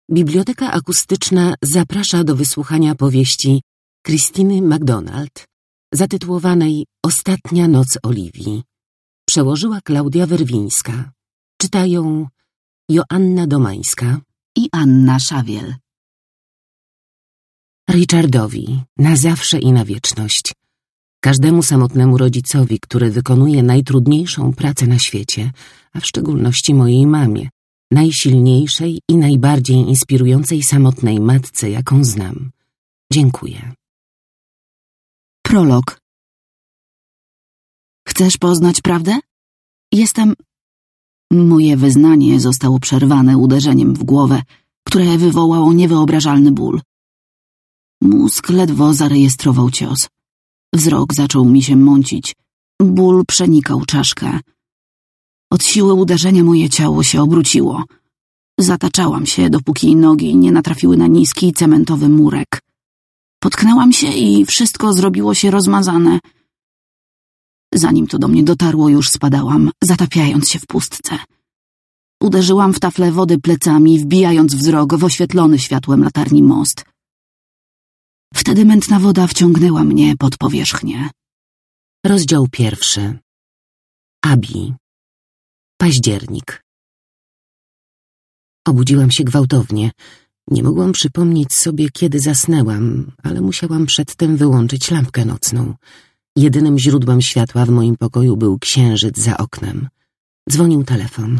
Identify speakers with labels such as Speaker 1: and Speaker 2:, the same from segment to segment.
Speaker 1: Biblioteka Akustyczna zaprasza do wysłuchania powieści Christiny MacDonald, zatytułowanej Ostatnia noc Oliwii. Przełożyła Klaudia Werwińska. Czytają Joanna Domańska
Speaker 2: i Anna Szawiel.
Speaker 1: Richardowi, na zawsze i na wieczność. Każdemu samotnemu rodzicowi, który wykonuje najtrudniejszą pracę na świecie, a w szczególności mojej mamie, najsilniejszej i najbardziej inspirującej samotnej matce, jaką znam. Dziękuję.
Speaker 2: Prolog. Chcesz poznać prawdę? Moje wyznanie zostało przerwane uderzeniem w głowę, które wywołało niewyobrażalny ból. Mózg ledwo zarejestrował cios. Wzrok zaczął mi się mącić. Ból przenikał czaszkę. Od siły uderzenia moje ciało się obróciło. Zataczałam się, dopóki nogi nie natrafiły na niski, cementowy murek. Potknęłam się i wszystko zrobiło się rozmazane. Zanim to do mnie dotarło, już spadałam, zatapiając się w pustce. Uderzyłam w taflę wody plecami, wbijając wzrok w oświetlony światłem latarni most. Wtedy mętna woda wciągnęła mnie pod powierzchnię.
Speaker 1: Rozdział 1. Abi. Październik. Obudziłam się gwałtownie. Nie mogłam przypomnieć sobie, kiedy zasnęłam, ale musiałam przedtem wyłączyć lampkę nocną. Jedynym źródłem światła w moim pokoju był księżyc za oknem. Dzwonił telefon.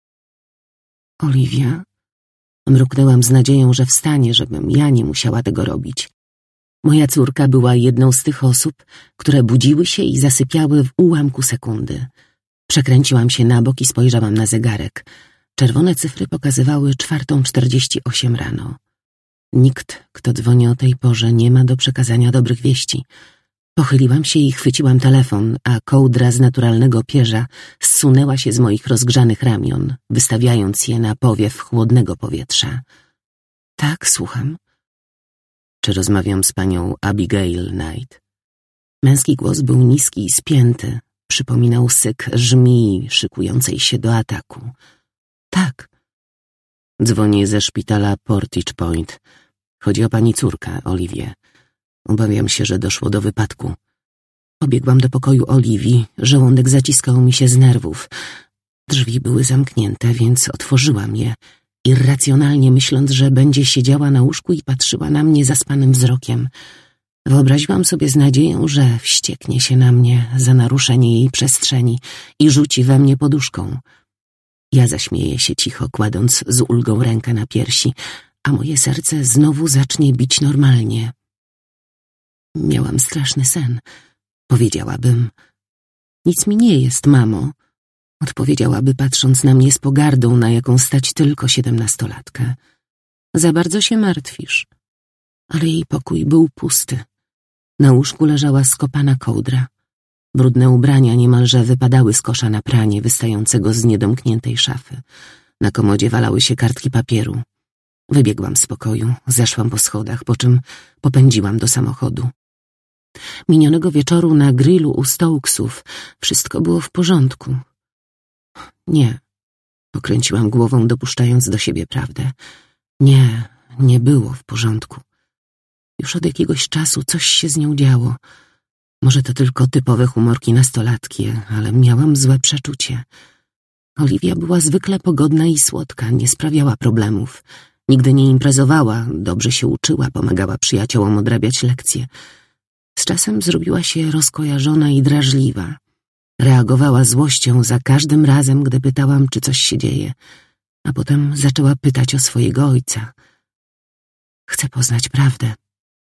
Speaker 1: Oliwia? Mruknęłam z nadzieją, że wstanie, żebym ja nie musiała tego robić. Moja córka była jedną z tych osób, które budziły się i zasypiały w ułamku sekundy. Przekręciłam się na bok i spojrzałam na zegarek. Czerwone cyfry pokazywały 4:48 rano. Nikt, kto dzwoni o tej porze, nie ma do przekazania dobrych wieści. Pochyliłam się i chwyciłam telefon, a kołdra z naturalnego pierza zsunęła się z moich rozgrzanych ramion, wystawiając je na powiew chłodnego powietrza. Tak, słucham. Czy rozmawiam z panią Abigail Knight? Męski głos był niski i spięty. Przypominał syk żmii szykującej się do ataku. Tak. Dzwonię ze szpitala Portage Point. Chodzi o pani córkę, Oliwię. Obawiam się, że doszło do wypadku. Pobiegłam do pokoju Oliwii. Żołądek zaciskał mi się z nerwów. Drzwi były zamknięte, więc otworzyłam je, irracjonalnie myśląc, że będzie siedziała na łóżku i patrzyła na mnie zaspanym wzrokiem. Wyobraziłam sobie z nadzieją, że wścieknie się na mnie za naruszenie jej przestrzeni i rzuci we mnie poduszką. Ja zaśmieję się cicho, kładąc z ulgą rękę na piersi, a moje serce znowu zacznie bić normalnie. Miałam straszny sen. Powiedziałabym. Nic mi nie jest, mamo. Odpowiedziałaby, patrząc na mnie z pogardą, na jaką stać tylko 17-latkę. Za bardzo się martwisz. Ale jej pokój był pusty. Na łóżku leżała skopana kołdra. Brudne ubrania niemalże wypadały z kosza na pranie wystającego z niedomkniętej szafy. Na komodzie walały się kartki papieru. Wybiegłam z pokoju, zeszłam po schodach, po czym popędziłam do samochodu. Minionego wieczoru na grillu u Stokesów wszystko było w porządku. Nie. Pokręciłam głową, dopuszczając do siebie prawdę. Nie, nie było w porządku. Już od jakiegoś czasu coś się z nią działo. Może to tylko typowe humorki nastolatki, ale miałam złe przeczucie. Oliwia była zwykle pogodna i słodka, nie sprawiała problemów. Nigdy nie imprezowała, dobrze się uczyła, pomagała przyjaciołom odrabiać lekcje. Z czasem zrobiła się rozkojarzona i drażliwa. Reagowała złością za każdym razem, gdy pytałam, czy coś się dzieje, a potem zaczęła pytać o swojego ojca. Chcę poznać prawdę.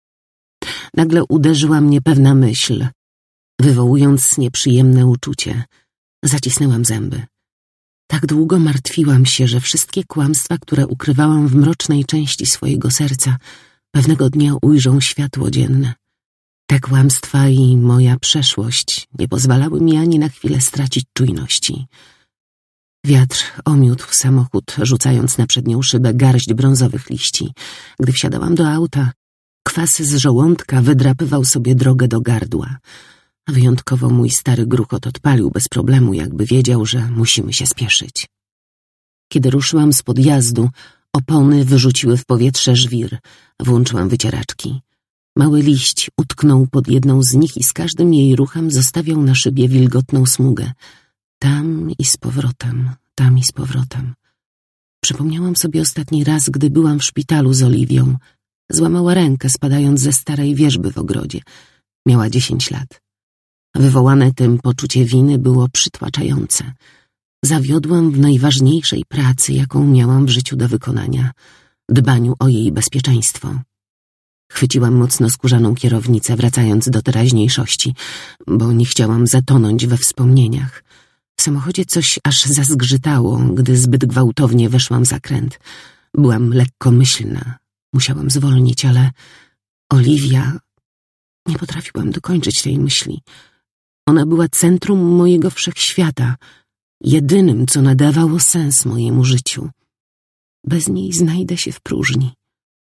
Speaker 1: Nagle uderzyła mnie pewna myśl, wywołując nieprzyjemne uczucie. Zacisnęłam zęby. Tak długo martwiłam się, że wszystkie kłamstwa, które ukrywałam w mrocznej części swojego serca, pewnego dnia ujrzą światło dzienne. Te kłamstwa i moja przeszłość nie pozwalały mi ani na chwilę stracić czujności. Wiatr omiótł samochód, rzucając na przednią szybę garść brązowych liści. Gdy wsiadałam do auta, kwas z żołądka wydrapywał sobie drogę do gardła. A wyjątkowo mój stary gruchot odpalił bez problemu, jakby wiedział, że musimy się spieszyć. Kiedy ruszyłam z podjazdu, Opony wyrzuciły w powietrze żwir. Włączyłam wycieraczki. Mały liść utknął pod jedną z nich i z każdym jej ruchem zostawiał na szybie wilgotną smugę. Tam i z powrotem, tam i z powrotem. Przypomniałam sobie ostatni raz, gdy byłam w szpitalu z Oliwią. Złamała rękę, spadając ze starej wierzby w ogrodzie. Miała 10 lat. Wywołane tym poczucie winy było przytłaczające. Zawiodłam w najważniejszej pracy, jaką miałam w życiu do wykonania – dbaniu o jej bezpieczeństwo. Chwyciłam mocno skórzaną kierownicę, wracając do teraźniejszości, bo nie chciałam zatonąć we wspomnieniach. W samochodzie coś aż zazgrzytało, gdy zbyt gwałtownie weszłam w zakręt. Byłam lekkomyślna. Musiałam zwolnić, ale Oliwia... Nie potrafiłam dokończyć tej myśli. Ona była centrum mojego wszechświata, jedynym, co nadawało sens mojemu życiu. Bez niej znajdę się w próżni.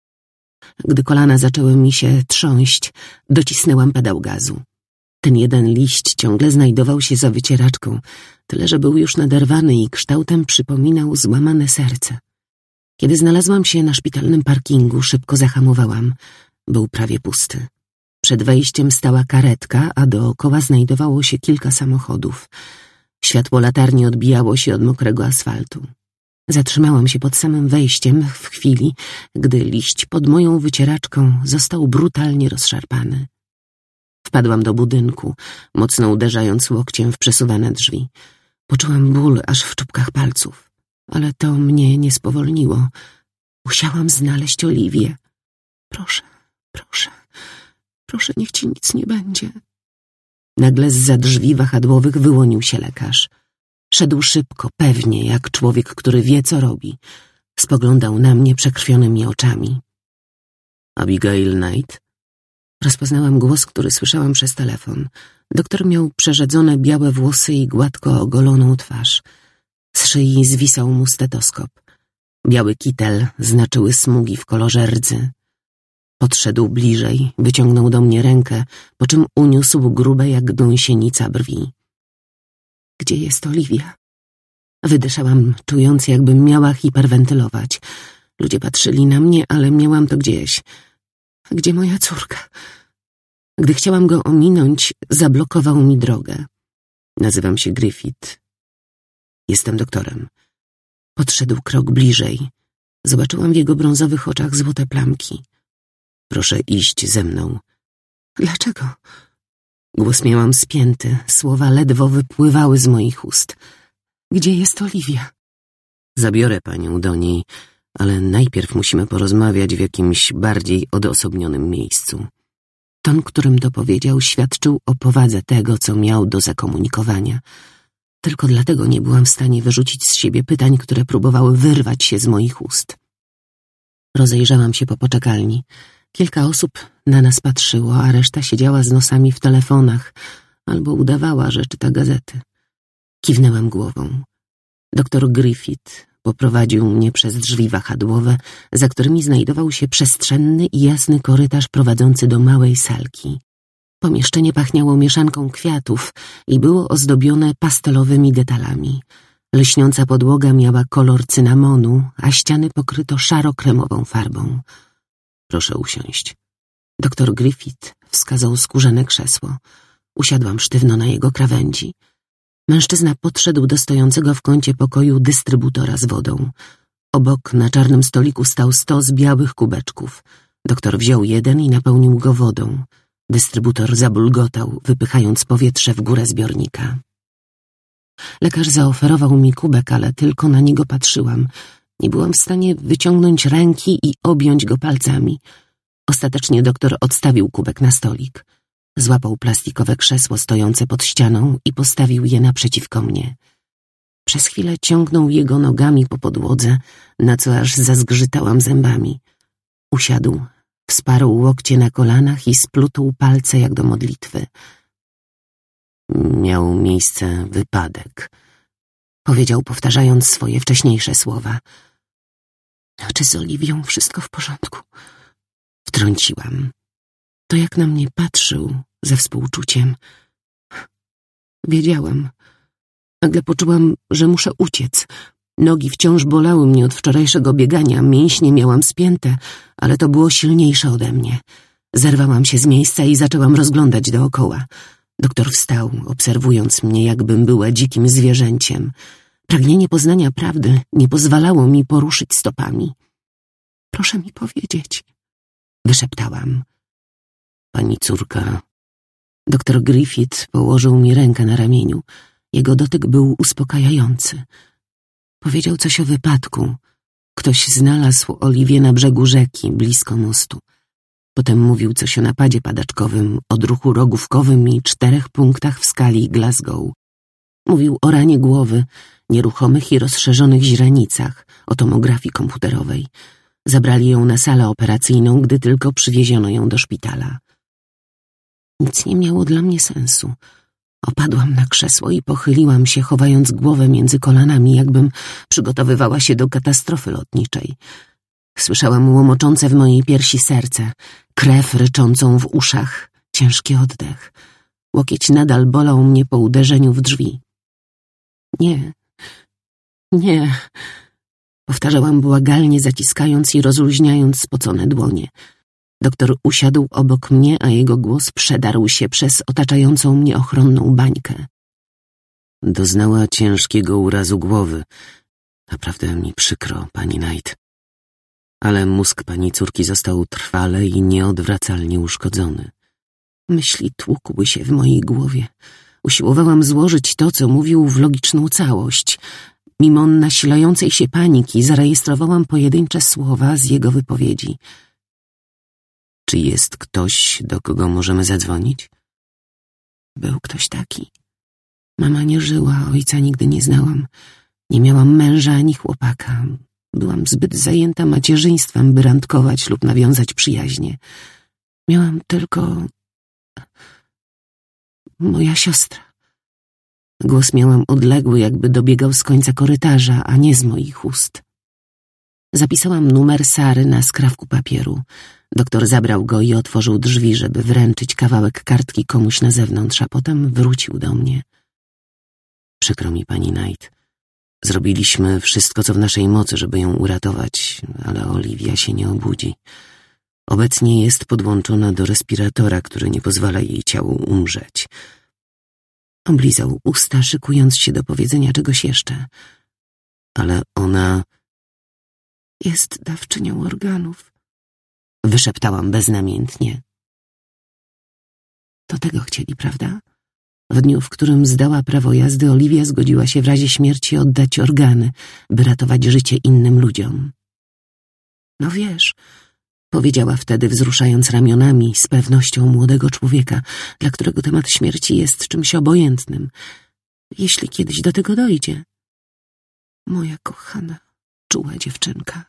Speaker 1: Gdy kolana zaczęły mi się trząść, docisnęłam pedał gazu. Ten jeden liść ciągle znajdował się za wycieraczką, tyle że był już naderwany i kształtem przypominał złamane serce. Kiedy znalazłam się na szpitalnym parkingu, szybko zahamowałam. Był prawie pusty. Przed wejściem stała karetka, a dookoła znajdowało się kilka samochodów. Światło latarni odbijało się od mokrego asfaltu. Zatrzymałam się pod samym wejściem w chwili, gdy liść pod moją wycieraczką został brutalnie rozszarpany. Wpadłam do budynku, mocno uderzając łokciem w przesuwane drzwi. Poczułam ból aż w czubkach palców, ale to mnie nie spowolniło. Musiałam znaleźć Oliwię. Proszę, proszę, proszę, niech ci nic nie będzie. Nagle zza drzwi wahadłowych wyłonił się lekarz. Szedł szybko, pewnie, jak człowiek, który wie, co robi. Spoglądał na mnie przekrwionymi oczami. Abigail Knight? Rozpoznałam głos, który słyszałam przez telefon. Doktor miał przerzedzone białe włosy i gładko ogoloną twarz. Z szyi zwisał mu stetoskop. Biały kitel znaczyły smugi w kolorze rdzy. Podszedł bliżej, wyciągnął do mnie rękę, po czym uniósł grube jak gąsienica brwi. Gdzie jest Oliwia? Wydyszałam, czując, jakbym miała hiperwentylować. Ludzie patrzyli na mnie, ale miałam to gdzieś. Gdzie moja córka? Gdy chciałam go ominąć, zablokował mi drogę. Nazywam się Griffith. Jestem doktorem. Podszedł krok bliżej. Zobaczyłam w jego brązowych oczach złote plamki. Proszę iść ze mną. Dlaczego? Głos miałam spięty, słowa ledwo wypływały z moich ust. Gdzie jest Oliwia? Zabiorę panią do niej, ale najpierw musimy porozmawiać w jakimś bardziej odosobnionym miejscu. Ton, którym to powiedział, świadczył o powadze tego, co miał do zakomunikowania. Tylko dlatego nie byłam w stanie wyrzucić z siebie pytań, które próbowały wyrwać się z moich ust. Rozejrzałam się po poczekalni. Kilka osób na nas patrzyło, a reszta siedziała z nosami w telefonach albo udawała, że czyta gazety. Kiwnęłam głową. Doktor Griffith poprowadził mnie przez drzwi wahadłowe, za którymi znajdował się przestrzenny i jasny korytarz prowadzący do małej salki. Pomieszczenie pachniało mieszanką kwiatów i było ozdobione pastelowymi detalami. Lśniąca podłoga miała kolor cynamonu, a ściany pokryto szaro-kremową farbą. Proszę usiąść. Doktor Griffith wskazał skórzane krzesło. Usiadłam sztywno na jego krawędzi. Mężczyzna podszedł do stojącego w kącie pokoju dystrybutora z wodą. Obok na czarnym stoliku stał stos białych kubeczków. Doktor wziął jeden i napełnił go wodą. Dystrybutor zabulgotał, wypychając powietrze w górę zbiornika. Lekarz zaoferował mi kubek, ale tylko na niego patrzyłam. Nie byłam w stanie wyciągnąć ręki i objąć go palcami. Ostatecznie doktor odstawił kubek na stolik. Złapał plastikowe krzesło stojące pod ścianą i postawił je naprzeciwko mnie. Przez chwilę ciągnął jego nogami po podłodze, na co aż zazgrzytałam zębami. Usiadł, wsparł łokcie na kolanach i splótł palce jak do modlitwy. Miał miejsce wypadek, powiedział, powtarzając swoje wcześniejsze słowa. Czy z Oliwią wszystko w porządku? Wtrąciłam. To jak na mnie patrzył ze współczuciem. Wiedziałam. Nagle poczułam, że muszę uciec. Nogi wciąż bolały mnie od wczorajszego biegania, mięśnie miałam spięte, ale to było silniejsze ode mnie. Zerwałam się z miejsca i zaczęłam rozglądać dookoła. Doktor wstał, obserwując mnie, jakbym była dzikim zwierzęciem. Pragnienie poznania prawdy nie pozwalało mi poruszyć stopami. Proszę mi powiedzieć, wyszeptałam. Pani córka. Doktor Griffith położył mi rękę na ramieniu. Jego dotyk był uspokajający. Powiedział coś o wypadku. Ktoś znalazł Oliwię na brzegu rzeki, blisko mostu. Potem mówił coś o napadzie padaczkowym, odruchu rogówkowym i 4 punktach w skali Glasgow. Mówił o ranie głowy, nieruchomych i rozszerzonych źrenicach, o tomografii komputerowej. Zabrali ją na salę operacyjną, gdy tylko przywieziono ją do szpitala. Nic nie miało dla mnie sensu. Opadłam na krzesło i pochyliłam się, chowając głowę między kolanami, jakbym przygotowywała się do katastrofy lotniczej. Słyszałam łomoczące w mojej piersi serce, krew ryczącą w uszach, ciężki oddech. Łokieć nadal bolał mnie po uderzeniu w drzwi. Nie, nie, powtarzałam błagalnie, zaciskając i rozluźniając spocone dłonie. Doktor usiadł obok mnie, a jego głos przedarł się przez otaczającą mnie ochronną bańkę. Doznała ciężkiego urazu głowy. Naprawdę mi przykro, pani Knight. Ale mózg pani córki został trwale i nieodwracalnie uszkodzony. Myśli tłukły się w mojej głowie. Usiłowałam złożyć to, co mówił, w logiczną całość. Mimo nasilającej się paniki zarejestrowałam pojedyncze słowa z jego wypowiedzi. Czy jest ktoś, do kogo możemy zadzwonić? Był ktoś taki. Mama nie żyła, ojca nigdy nie znałam. Nie miałam męża ani chłopaka. Byłam zbyt zajęta macierzyństwem, by randkować lub nawiązać przyjaźnie. Miałam tylko... moja siostra. Głos miałam odległy, jakby dobiegał z końca korytarza, a nie z moich ust. Zapisałam numer Sary na skrawku papieru. Doktor zabrał go i otworzył drzwi, żeby wręczyć kawałek kartki komuś na zewnątrz, a potem wrócił do mnie. Przykro mi, pani Knight. Zrobiliśmy wszystko, co w naszej mocy, żeby ją uratować, ale Oliwia się nie obudzi. Obecnie jest podłączona do respiratora, który nie pozwala jej ciału umrzeć. Oblizał usta, szykując się do powiedzenia czegoś jeszcze. Ale ona... jest dawczynią organów. Wyszeptałam beznamiętnie. To tego chcieli, prawda? W dniu, w którym zdała prawo jazdy, Oliwia zgodziła się w razie śmierci oddać organy, by ratować życie innym ludziom. No wiesz, powiedziała wtedy, wzruszając ramionami, z pewnością młodego człowieka, dla którego temat śmierci jest czymś obojętnym. Jeśli kiedyś do tego dojdzie. Moja kochana, czuła dziewczynka.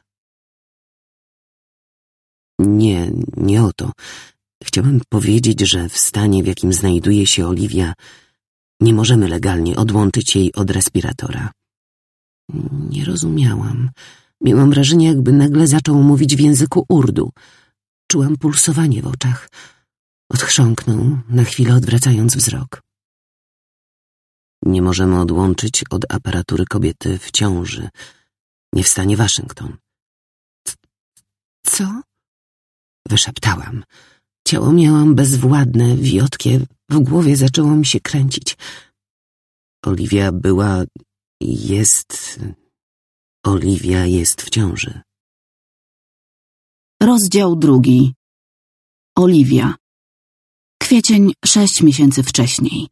Speaker 1: Nie o to. Chciałem powiedzieć, że w stanie, w jakim znajduje się Oliwia, nie możemy legalnie odłączyć jej od respiratora. Nie rozumiałam. Miałam wrażenie, jakby nagle zaczął mówić w języku urdu. Czułam pulsowanie w oczach. Odchrząknął, na chwilę odwracając wzrok. Nie możemy odłączyć od aparatury kobiety w ciąży. Nie w stanie Waszyngton. Co? Wyszeptałam. Ciało miałam bezwładne, wiotkie, w głowie zaczęło mi się kręcić. Oliwia jest w ciąży.
Speaker 2: Rozdział 2. Oliwia. Kwiecień 6 miesięcy wcześniej.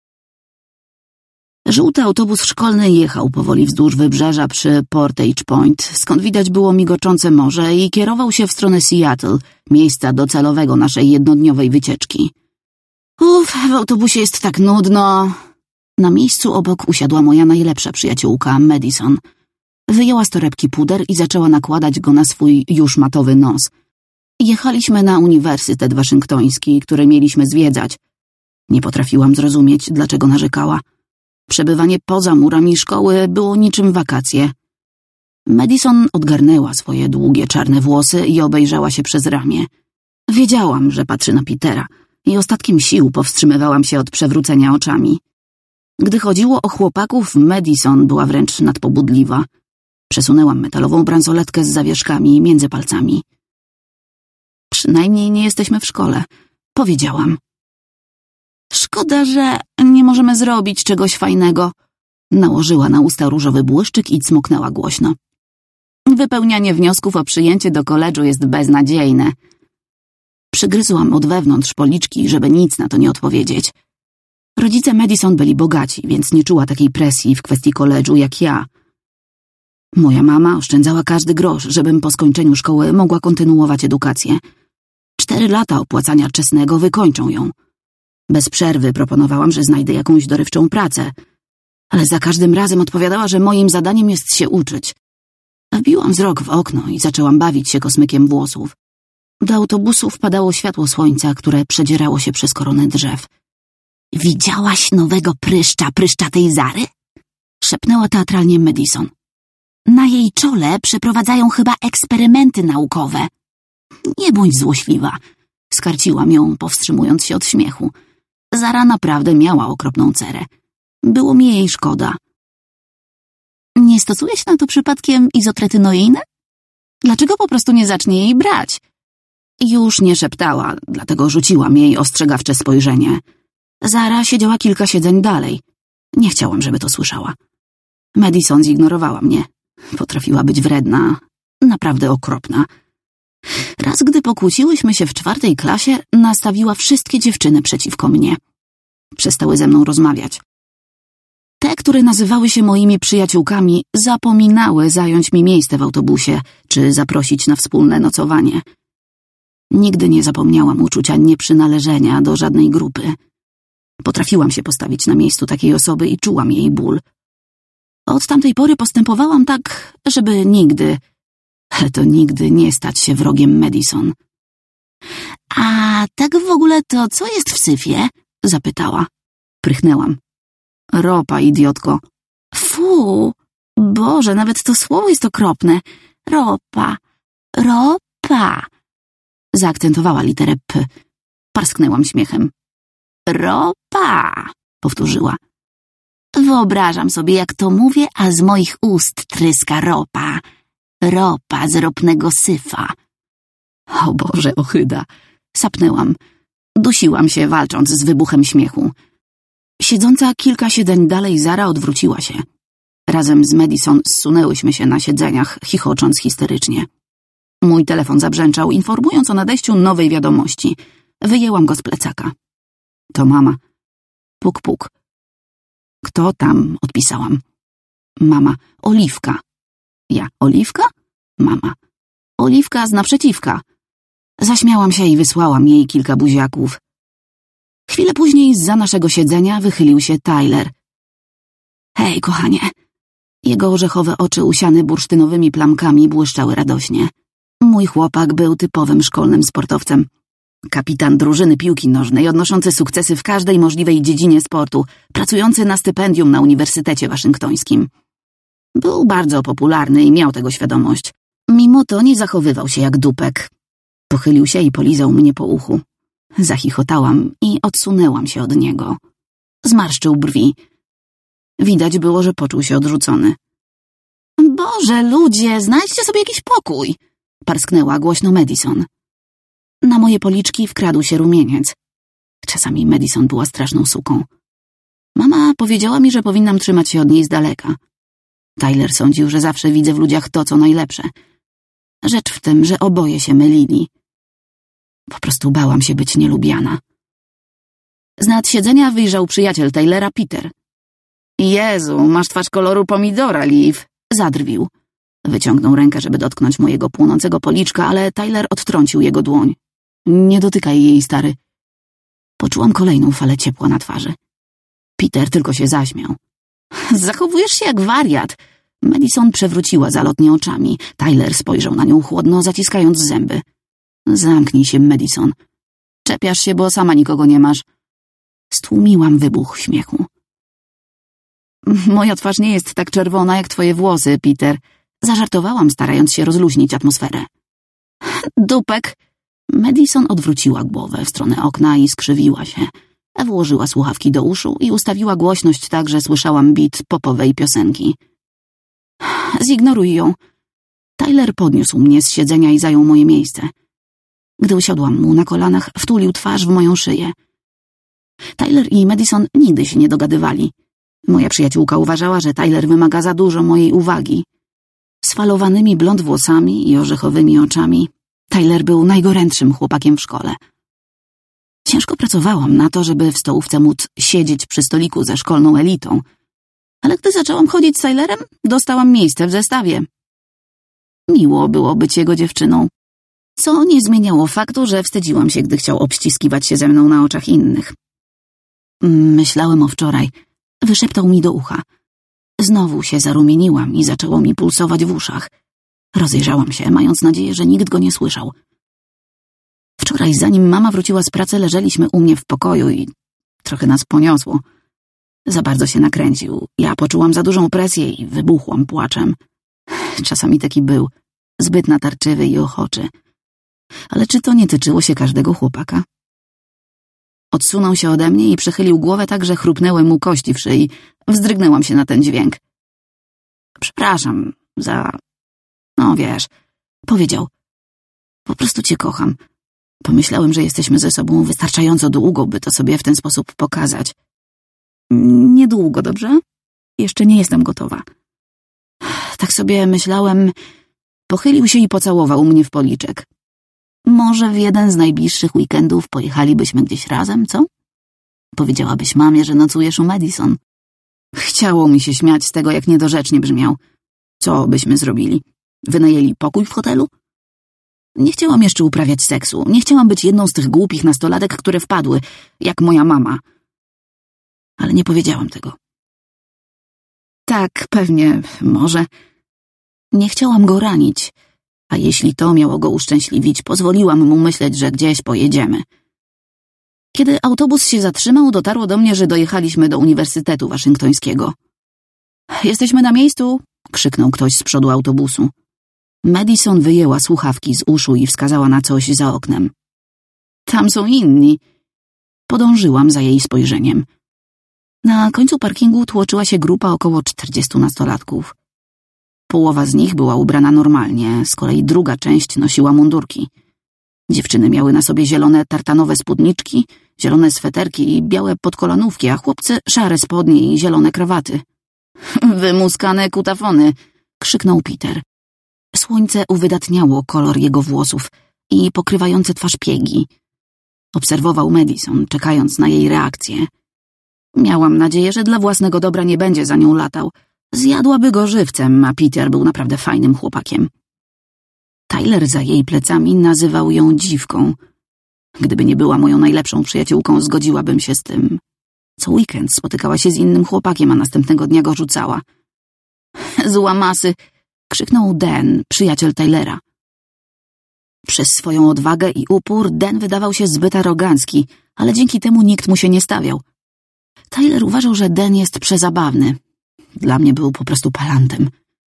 Speaker 2: Żółty autobus szkolny jechał powoli wzdłuż wybrzeża przy Portage Point, skąd widać było migoczące morze, i kierował się w stronę Seattle, miejsca docelowego naszej jednodniowej wycieczki. W autobusie jest tak nudno. Na miejscu obok usiadła moja najlepsza przyjaciółka, Madison. Wyjęła z torebki puder i zaczęła nakładać go na swój już matowy nos. Jechaliśmy na Uniwersytet Waszyngtoński, który mieliśmy zwiedzać. Nie potrafiłam zrozumieć, dlaczego narzekała. Przebywanie poza murami szkoły było niczym wakacje. Madison odgarnęła swoje długie czarne włosy i obejrzała się przez ramię. Wiedziałam, że patrzy na Petera i ostatkiem sił powstrzymywałam się od przewrócenia oczami. Gdy chodziło o chłopaków, Madison była wręcz nadpobudliwa. Przesunęłam metalową bransoletkę z zawieszkami między palcami. Przynajmniej nie jesteśmy w szkole, powiedziałam. Szkoda, że nie możemy zrobić czegoś fajnego. Nałożyła na usta różowy błyszczyk i cmoknęła głośno. Wypełnianie wniosków o przyjęcie do koledżu jest beznadziejne. Przygryzłam od wewnątrz policzki, żeby nic na to nie odpowiedzieć. Rodzice Madison byli bogaci, więc nie czuła takiej presji w kwestii koledżu jak ja. Moja mama oszczędzała każdy grosz, żebym po skończeniu szkoły mogła kontynuować edukację. 4 lata opłacania czesnego wykończą ją. Bez przerwy proponowałam, że znajdę jakąś dorywczą pracę, ale za każdym razem odpowiadała, że moim zadaniem jest się uczyć. Wbiłam wzrok w okno i zaczęłam bawić się kosmykiem włosów. Do autobusu wpadało światło słońca, które przedzierało się przez koronę drzew. Widziałaś nowego pryszcza tej Zary? Szepnęła teatralnie Madison. Na jej czole przeprowadzają chyba eksperymenty naukowe. Nie bądź złośliwa. Skarciłam ją, powstrzymując się od śmiechu. Zara naprawdę miała okropną cerę. Było mi jej szkoda. Nie stosujesz na to przypadkiem izotretynoinę? Dlaczego po prostu nie zacznie jej brać? Już nie szeptała, dlatego rzuciłam jej ostrzegawcze spojrzenie. Zara siedziała kilka siedzeń dalej. Nie chciałam, żeby to słyszała. Madison zignorowała mnie. Potrafiła być wredna, naprawdę okropna. Raz, gdy pokłóciłyśmy się w 4. klasie, nastawiła wszystkie dziewczyny przeciwko mnie. Przestały ze mną rozmawiać. Te, które nazywały się moimi przyjaciółkami, zapominały zająć mi miejsce w autobusie czy zaprosić na wspólne nocowanie. Nigdy nie zapomniałam uczucia nieprzynależenia do żadnej grupy. Potrafiłam się postawić na miejscu takiej osoby i czułam jej ból. Od tamtej pory postępowałam tak, żeby nigdy, ale to nigdy nie stać się wrogiem Madison. A tak w ogóle to co jest w syfie? Zapytała. Prychnęłam. Ropa, idiotko. Fu, Boże, nawet to słowo jest okropne. Ropa. Zaakcentowała literę P. Parsknęłam śmiechem. Ropa, powtórzyła. Wyobrażam sobie, jak to mówię, a z moich ust tryska ropa. Ropa z ropnego syfa. O Boże, ohyda. Sapnęłam. Dusiłam się, walcząc z wybuchem śmiechu. Siedząca kilka siedzeń dalej Zara odwróciła się. Razem z Madison zsunęłyśmy się na siedzeniach, chichocząc histerycznie. Mój telefon zabrzęczał, informując o nadejściu nowej wiadomości. Wyjęłam go z plecaka. To mama. Puk, puk. Kto tam? Odpisałam. Mama. Oliwka. Ja. Oliwka? Mama. Oliwka z naprzeciwka. Zaśmiałam się i wysłałam jej kilka buziaków. Chwilę później zza naszego siedzenia wychylił się Tyler. Hej, kochanie. Jego orzechowe oczy usiane bursztynowymi plamkami błyszczały radośnie. Mój chłopak był typowym szkolnym sportowcem. Kapitan drużyny piłki nożnej, odnoszący sukcesy w każdej możliwej dziedzinie sportu, pracujący na stypendium na Uniwersytecie Waszyngtońskim. Był bardzo popularny i miał tego świadomość. Mimo to nie zachowywał się jak dupek. Pochylił się i polizał mnie po uchu. Zachichotałam i odsunęłam się od niego. Zmarszczył brwi. Widać było, że poczuł się odrzucony. Boże, ludzie, znajdźcie sobie jakiś pokój! Parsknęła głośno Madison. Na moje policzki wkradł się rumieniec. Czasami Madison była straszną suką. Mama powiedziała mi, że powinnam trzymać się od niej z daleka. Tyler sądził, że zawsze widzę w ludziach to, co najlepsze. Rzecz w tym, że oboje się mylili. Po prostu bałam się być nielubiana. Z nadsiedzenia wyjrzał przyjaciel Tylera, Peter. Jezu, masz twarz koloru pomidora, Liv, zadrwił. Wyciągnął rękę, żeby dotknąć mojego płonącego policzka, ale Tyler odtrącił jego dłoń. Nie dotykaj jej, stary. Poczułam kolejną falę ciepła na twarzy. Peter tylko się zaśmiał. Zachowujesz się jak wariat. Madison przewróciła zalotnie oczami. Tyler spojrzał na nią chłodno, zaciskając zęby. Zamknij się, Madison. Czepiasz się, bo sama nikogo nie masz. Stłumiłam wybuch śmiechu. Moja twarz nie jest tak czerwona jak twoje włosy, Peter. Zażartowałam, starając się rozluźnić atmosferę. Dupek. Madison odwróciła głowę w stronę okna i skrzywiła się. Włożyła słuchawki do uszu i ustawiła głośność tak, że słyszałam bit popowej piosenki. Zignoruj ją. Tyler podniósł mnie z siedzenia i zajął moje miejsce. Gdy usiadłam mu na kolanach, wtulił twarz w moją szyję. Tyler i Madison nigdy się nie dogadywali. Moja przyjaciółka uważała, że Tyler wymaga za dużo mojej uwagi. Z falowanymi blond włosami i orzechowymi oczami, Tyler był najgorętszym chłopakiem w szkole. Ciężko pracowałam na to, żeby w stołówce móc siedzieć przy stoliku ze szkolną elitą, ale gdy zaczęłam chodzić z Tylerem, dostałam miejsce w zestawie. Miło było być jego dziewczyną, co nie zmieniało faktu, że wstydziłam się, gdy chciał obściskiwać się ze mną na oczach innych. Myślałem o wczoraj. Wyszeptał mi do ucha. Znowu się zarumieniłam i zaczęło mi pulsować w uszach. Rozejrzałam się, mając nadzieję, że nikt go nie słyszał. Wczoraj, zanim mama wróciła z pracy, leżeliśmy u mnie w pokoju i trochę nas poniosło. Za bardzo się nakręcił. Ja poczułam za dużą presję i wybuchłam płaczem. Czasami taki był, zbyt natarczywy i ochoczy. Ale czy to nie tyczyło się każdego chłopaka? Odsunął się ode mnie i przechylił głowę tak, że chrupnęły mu kości w szyi. Wzdrygnęłam się na ten dźwięk. Przepraszam za... No wiesz, powiedział. Po prostu cię kocham. Pomyślałem, że jesteśmy ze sobą wystarczająco długo, by to sobie w ten sposób pokazać. Niedługo, dobrze? Jeszcze nie jestem gotowa. Tak sobie myślałem... Pochylił się i pocałował mnie w policzek. Może w jeden z najbliższych weekendów pojechalibyśmy gdzieś razem, co? Powiedziałabyś mamie, że nocujesz u Madison. Chciało mi się śmiać z tego, jak niedorzecznie brzmiał. Co byśmy zrobili? Wynajęli pokój w hotelu? Nie chciałam jeszcze uprawiać seksu. Nie chciałam być jedną z tych głupich nastolatek, które wpadły, jak moja mama. Ale nie powiedziałam tego. Tak, pewnie, może. Nie chciałam go ranić, a jeśli to miało go uszczęśliwić, pozwoliłam mu myśleć, że gdzieś pojedziemy. Kiedy autobus się zatrzymał, dotarło do mnie, że dojechaliśmy do Uniwersytetu Waszyngtońskiego. Jesteśmy na miejscu, krzyknął ktoś z przodu autobusu. Madison wyjęła słuchawki z uszu i wskazała na coś za oknem. Tam są inni. Podążyłam za jej spojrzeniem. Na końcu parkingu tłoczyła się grupa około 40 nastolatków. Połowa z nich była ubrana normalnie, z kolei druga część nosiła mundurki. Dziewczyny miały na sobie zielone tartanowe spódniczki, zielone sweterki i białe podkolanówki, a chłopcy szare spodnie i zielone krawaty. Wymuskane kutafony, krzyknął Peter. Słońce uwydatniało kolor jego włosów i pokrywające twarz piegi. Obserwował Madison, czekając na jej reakcję. Miałam nadzieję, że dla własnego dobra nie będzie za nią latał. Zjadłaby go żywcem, a Peter był naprawdę fajnym chłopakiem. Tyler za jej plecami nazywał ją dziwką. Gdyby nie była moją najlepszą przyjaciółką, zgodziłabym się z tym. Co weekend spotykała się z innym chłopakiem, a następnego dnia go rzucała. Zła masy, krzyknął Dan, przyjaciel Tylera. Przez swoją odwagę i upór Dan wydawał się zbyt arogancki, ale dzięki temu nikt mu się nie stawiał. Tyler uważał, że Dan jest przezabawny. Dla mnie był po prostu palantem.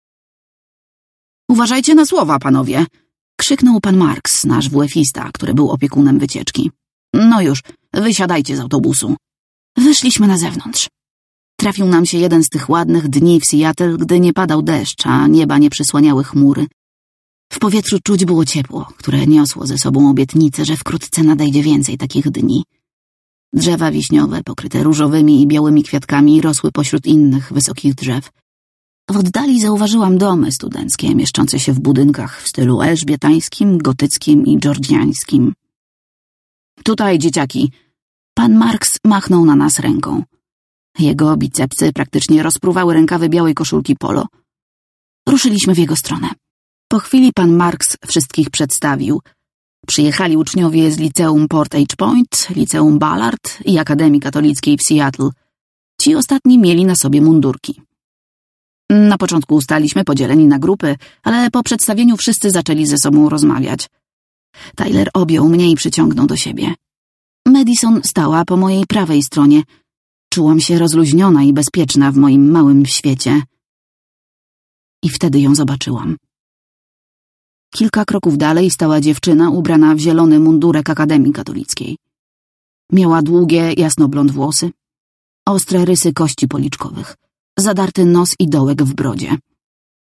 Speaker 2: Uważajcie na słowa, panowie! Krzyknął pan Marks, nasz WF-ista, który był opiekunem wycieczki. No już, wysiadajcie z autobusu. Wyszliśmy na zewnątrz. Trafił nam się jeden z tych ładnych dni w Seattle, gdy nie padał deszcz, a nieba nie przysłaniały chmury. W powietrzu czuć było ciepło, które niosło ze sobą obietnicę, że wkrótce nadejdzie więcej takich dni. Drzewa wiśniowe, pokryte różowymi i białymi kwiatkami, rosły pośród innych wysokich drzew. W oddali zauważyłam domy studenckie, mieszczące się w budynkach w stylu elżbietańskim, gotyckim i georgiańskim. Tutaj, dzieciaki! Pan Marks machnął na nas ręką. Jego bicepsy praktycznie rozpruwały rękawy białej koszulki polo. Ruszyliśmy w jego stronę. Po chwili pan Marks wszystkich przedstawił. Przyjechali uczniowie z liceum Port H. Point, liceum Ballard i Akademii Katolickiej w Seattle. Ci ostatni mieli na sobie mundurki. Na początku ustaliśmy podzieleni na grupy, ale po przedstawieniu wszyscy zaczęli ze sobą rozmawiać. Tyler objął mnie i przyciągnął do siebie. Madison stała po mojej prawej stronie. Czułam się rozluźniona i bezpieczna w moim małym świecie. I wtedy ją zobaczyłam. Kilka kroków dalej stała dziewczyna ubrana w zielony mundurek Akademii Katolickiej. Miała długie, jasnoblond włosy, ostre rysy kości policzkowych, zadarty nos i dołek w brodzie.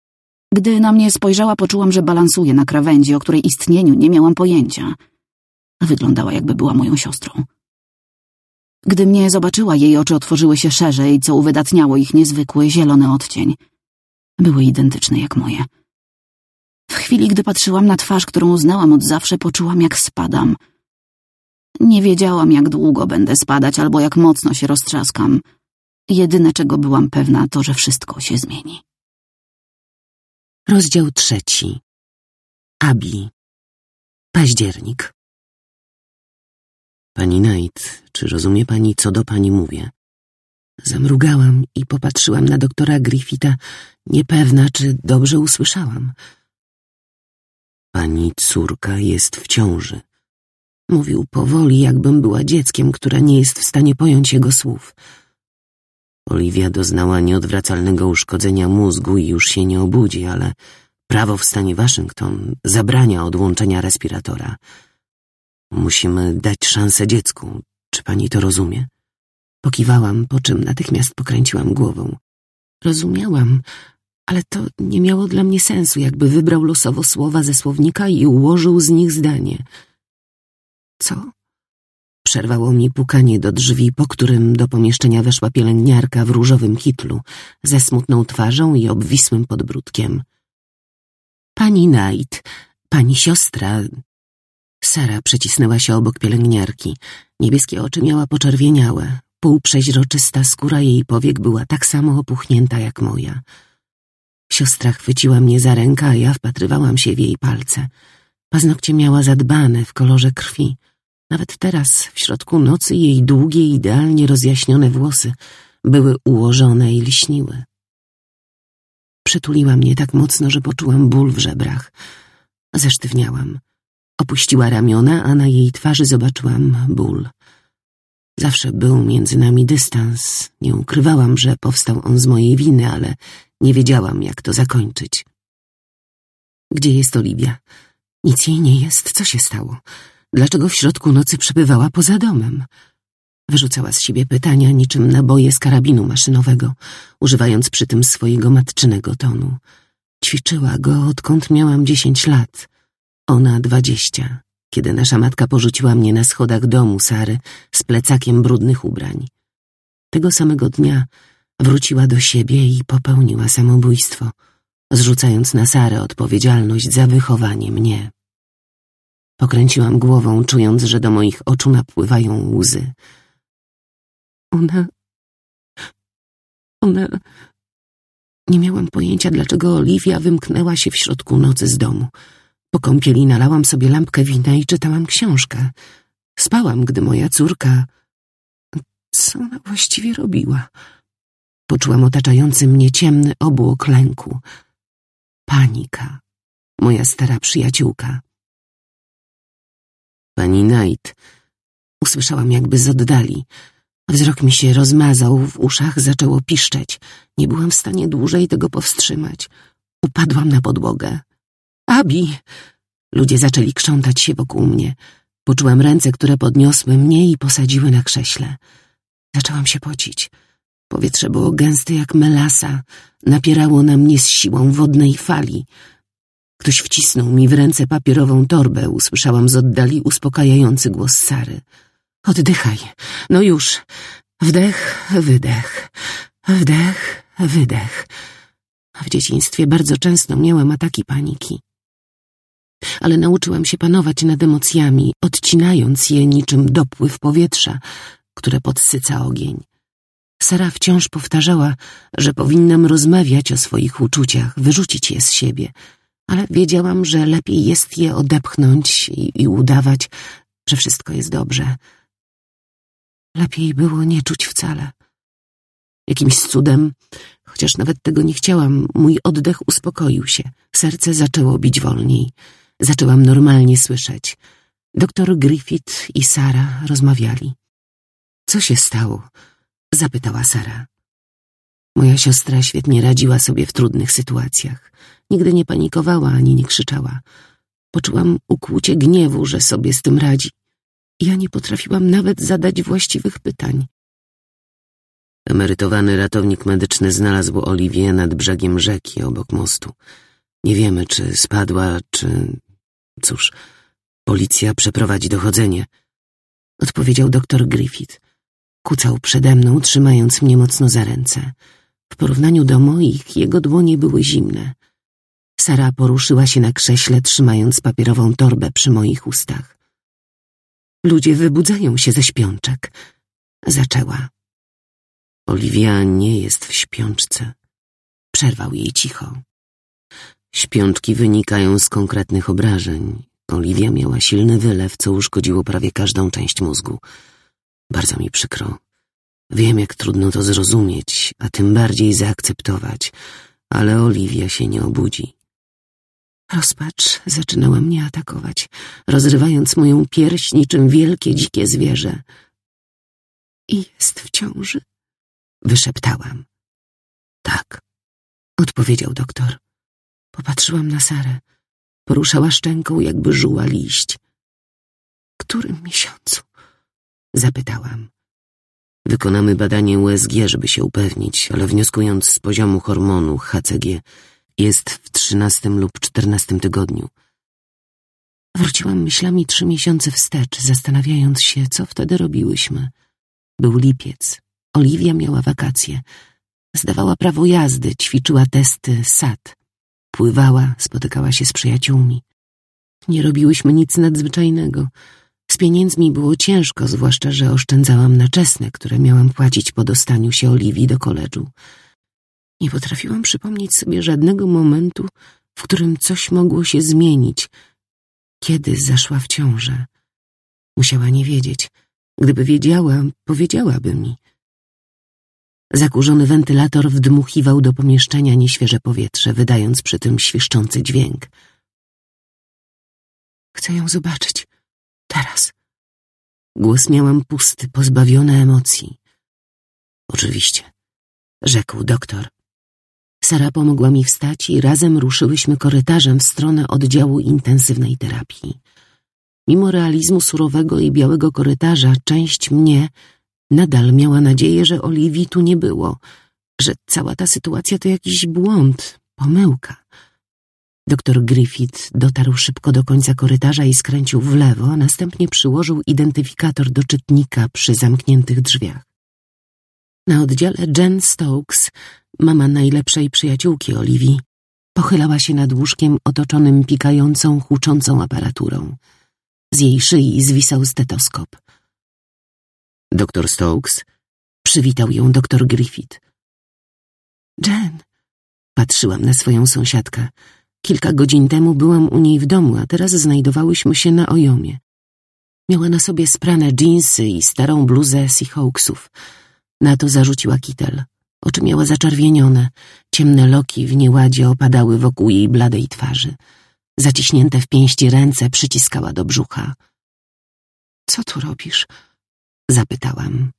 Speaker 2: Gdy na mnie spojrzała, poczułam, że balansuje na krawędzi, o której istnieniu nie miałam pojęcia. Wyglądała, jakby była moją siostrą. Gdy mnie zobaczyła, jej oczy otworzyły się szerzej, co uwydatniało ich niezwykły, zielony odcień. Były identyczne jak moje. W chwili, gdy patrzyłam na twarz, którą znałam od zawsze, poczułam, jak spadam. Nie wiedziałam, jak długo będę spadać albo jak mocno się roztrzaskam. Jedyne, czego byłam pewna, to, że wszystko się zmieni.
Speaker 1: Rozdział 3. Abi. Październik. Pani Knight, czy rozumie pani, co do pani mówię? Zamrugałam i popatrzyłam na doktora Griffitha, niepewna, czy dobrze usłyszałam. Pani córka jest w ciąży. Mówił powoli, jakbym była dzieckiem, które nie jest w stanie pojąć jego słów. Olivia doznała nieodwracalnego uszkodzenia mózgu i już się nie obudzi, ale prawo w stanie Waszyngton zabrania odłączenia respiratora. Musimy dać szansę dziecku. Czy pani to rozumie? Pokiwałam, po czym natychmiast pokręciłam głową. Rozumiałam, ale to nie miało dla mnie sensu, jakby wybrał losowo słowa ze słownika i ułożył z nich zdanie. Co? Przerwało mi pukanie do drzwi, po którym do pomieszczenia weszła pielęgniarka w różowym kitlu, ze smutną twarzą i obwisłym podbródkiem. Pani Knight, pani siostra... Sara przecisnęła się obok pielęgniarki. Niebieskie oczy miała poczerwieniałe. Półprzeźroczysta skóra jej powiek była tak samo opuchnięta jak moja. Siostra chwyciła mnie za rękę, a ja wpatrywałam się w jej palce. Paznokcie miała zadbane w kolorze krwi. Nawet teraz, w środku nocy, jej długie, idealnie rozjaśnione włosy były ułożone i lśniły. Przytuliła mnie tak mocno, że poczułam ból w żebrach. Zesztywniałam. Opuściła ramiona, a na jej twarzy zobaczyłam ból. Zawsze był między nami dystans. Nie ukrywałam, że powstał on z mojej winy, ale nie wiedziałam, jak to zakończyć. Gdzie jest Olivia? Nic jej nie jest. Co się stało? Dlaczego w środku nocy przebywała poza domem? Wyrzucała z siebie pytania niczym naboje z karabinu maszynowego, używając przy tym swojego matczynego tonu. Ćwiczyła go, odkąd miałam 10 lat. Ona 20, kiedy nasza matka porzuciła mnie na schodach domu Sary z plecakiem brudnych ubrań. Tego samego dnia wróciła do siebie i popełniła samobójstwo, zrzucając na Sarę odpowiedzialność za wychowanie mnie. Pokręciłam głową, czując, że do moich oczu napływają łzy. Ona... Nie miałam pojęcia, dlaczego Olivia wymknęła się w środku nocy z domu. Po kąpieli nalałam sobie lampkę wina i czytałam książkę. Spałam, gdy moja córka... Co ona właściwie robiła? Poczułam otaczający mnie ciemny obłok lęku. Panika. Moja stara przyjaciółka. Pani Knight. Usłyszałam jakby z oddali. Wzrok mi się rozmazał, w uszach zaczęło piszczeć. Nie byłam w stanie dłużej tego powstrzymać. Upadłam na podłogę. Abi! Ludzie zaczęli krzątać się wokół mnie. Poczułam ręce, które podniosły mnie i posadziły na krześle. Zaczęłam się pocić. Powietrze było gęste jak melasa. Napierało na mnie z siłą wodnej fali. Ktoś wcisnął mi w ręce papierową torbę. Usłyszałam z oddali uspokajający głos Sary. Oddychaj. No już. Wdech, wydech. Wdech, wydech. W dzieciństwie bardzo często miałam ataki paniki. Ale nauczyłam się panować nad emocjami, odcinając je niczym dopływ powietrza, które podsyca ogień. Sara wciąż powtarzała, że powinnam rozmawiać o swoich uczuciach, wyrzucić je z siebie, ale wiedziałam, że lepiej jest je odepchnąć i udawać, że wszystko jest dobrze. Lepiej było nie czuć wcale. Jakimś cudem, chociaż nawet tego nie chciałam, mój oddech uspokoił się. Serce zaczęło bić wolniej. Zaczęłam normalnie słyszeć. Doktor Griffith i Sara rozmawiali. Co się stało? Zapytała Sara. Moja siostra świetnie radziła sobie w trudnych sytuacjach. Nigdy nie panikowała ani nie krzyczała. Poczułam ukłucie gniewu, że sobie z tym radzi. Ja nie potrafiłam nawet zadać właściwych pytań. Emerytowany ratownik medyczny znalazł Oliwię nad brzegiem rzeki obok mostu. Nie wiemy, czy spadła, czy... Cóż, policja przeprowadzi dochodzenie, odpowiedział doktor Griffith. Kucał przede mną, trzymając mnie mocno za ręce. W porównaniu do moich, jego dłonie były zimne. Sara poruszyła się na krześle, trzymając papierową torbę przy moich ustach. Ludzie wybudzają się ze śpiączek, zaczęła. Olivia nie jest w śpiączce, przerwał jej cicho. Śpiączki wynikają z konkretnych obrażeń. Olivia miała silny wylew, co uszkodziło prawie każdą część mózgu. Bardzo mi przykro. Wiem, jak trudno to zrozumieć, a tym bardziej zaakceptować, ale Olivia się nie obudzi. Rozpacz zaczynała mnie atakować, rozrywając moją pierś niczym wielkie, dzikie zwierzę. I jest w ciąży? Wyszeptałam. Tak, odpowiedział doktor. Popatrzyłam na Sarę. Poruszała szczęką, jakby żuła liść. W którym miesiącu? Zapytałam. Wykonamy badanie USG, żeby się upewnić, ale wnioskując z poziomu hormonu HCG, jest w 13 lub 14 tygodniu. Wróciłam myślami 3 miesiące wstecz, zastanawiając się, co wtedy robiłyśmy. Był lipiec. Olivia miała wakacje. Zdawała prawo jazdy, ćwiczyła testy SAT. Pływała, spotykała się z przyjaciółmi. Nie robiłyśmy nic nadzwyczajnego. Z pieniędzmi było ciężko, zwłaszcza, że oszczędzałam na czesne, które miałam płacić po dostaniu się Olivii do koledżu. Nie potrafiłam przypomnieć sobie żadnego momentu, w którym coś mogło się zmienić. Kiedy zaszła w ciążę? Musiała nie wiedzieć. Gdyby wiedziała, powiedziałaby mi. Zakurzony wentylator wdmuchiwał do pomieszczenia nieświeże powietrze, wydając przy tym świszczący dźwięk. Chcę ją zobaczyć. Teraz. Głos miałam pusty, pozbawiony emocji. Oczywiście, rzekł doktor. Sara pomogła mi wstać i razem ruszyłyśmy korytarzem w stronę oddziału intensywnej terapii. Mimo realizmu surowego i białego korytarza, część mnie nadal miała nadzieję, że Olivii tu nie było, że cała ta sytuacja to jakiś błąd, pomyłka. Doktor Griffith dotarł szybko do końca korytarza i skręcił w lewo, a następnie przyłożył identyfikator do czytnika przy zamkniętych drzwiach. Na oddziale Jen Stokes, mama najlepszej przyjaciółki Olivii, pochylała się nad łóżkiem otoczonym pikającą, huczącą aparaturą. Z jej szyi zwisał stetoskop. Doktor Stokes, przywitał ją doktor Griffith. Jen, patrzyłam na swoją sąsiadkę. Kilka godzin temu byłam u niej w domu, a teraz znajdowałyśmy się na Ojomie. Miała na sobie sprane dżinsy i starą bluzę Seahawksów. Na to zarzuciła kitel. Oczy miała zaczerwienione, ciemne loki w nieładzie opadały wokół jej bladej twarzy. Zaciśnięte w pięści ręce przyciskała do brzucha. Co tu robisz? Zapytałam.